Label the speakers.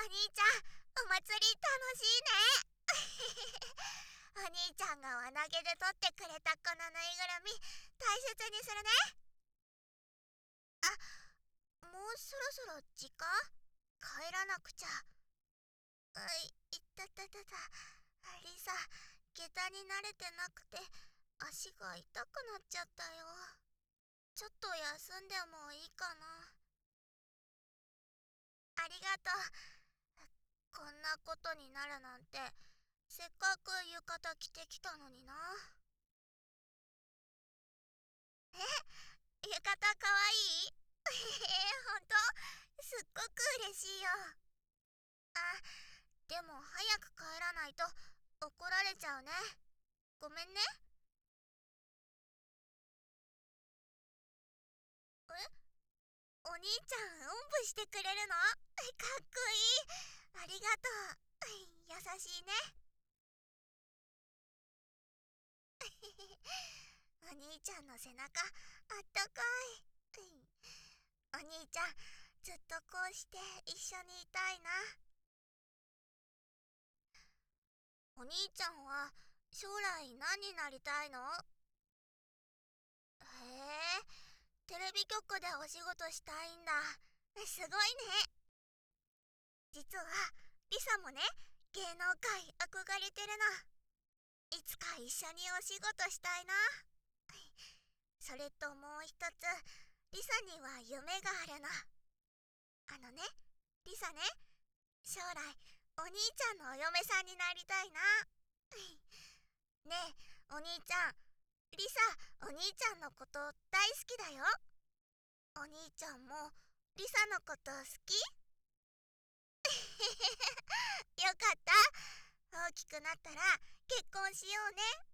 Speaker 1: 兄ちゃん、お祭り楽しいね。お兄ちゃんが輪投げで取ってくれたこのぬいぐるみ、大切にするね。あ、もうそろそろ時間？帰らなくちゃ。いったたたた。リサ、下駄に慣れてなくて、足が痛くなっちゃったよ。ちょっと休んでもいいかな。ありがとう。こんなことになるなんて、せっかく浴衣着てきたのにな。え、浴衣かわいい？ほんと？すっごく嬉しいよ。あ、でも早く帰らないと怒られちゃうね。ごめんね。お兄ちゃん、おんぶしてくれるの？かっこいい。ありがとう。優しいね。お兄ちゃんの背中、あったかい。お兄ちゃん、ずっとこうして一緒にいたいな。お兄ちゃんは将来何になりたいの？へえ、テレビ局でお仕事したいんだ。すごいね。実はリサもね、芸能界憧れてるの。いつか一緒にお仕事したいな。それともう一つ、リサには夢があるの。リサね、将来お兄ちゃんのお嫁さんになりたいな。ねえ、お兄ちゃん、リサ、お兄ちゃんのこと大好きだよ。お兄ちゃんもリサのこと好き？よかった。大きくなったら結婚しようね。